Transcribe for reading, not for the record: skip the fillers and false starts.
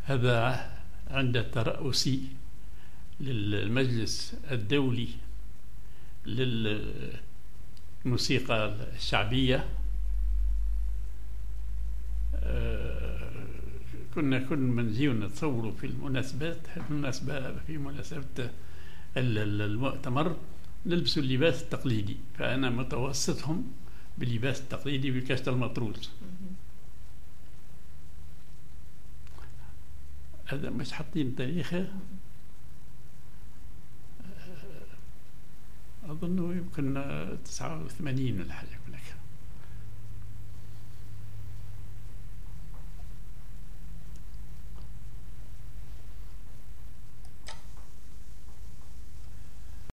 هذا عند ترأسي للمجلس الدولي للموسيقى الشعبية. كنا كل ما نجيو نتصوروا في المناسبات، في مناسبة المؤتمر نلبسوا اللباس التقليدي، فأنا متوسطهم باللباس التقليدي بكشت المطروز. هذا مش حاطين تاريخه، أظنه يمكن 89 ولا حاجة هناك.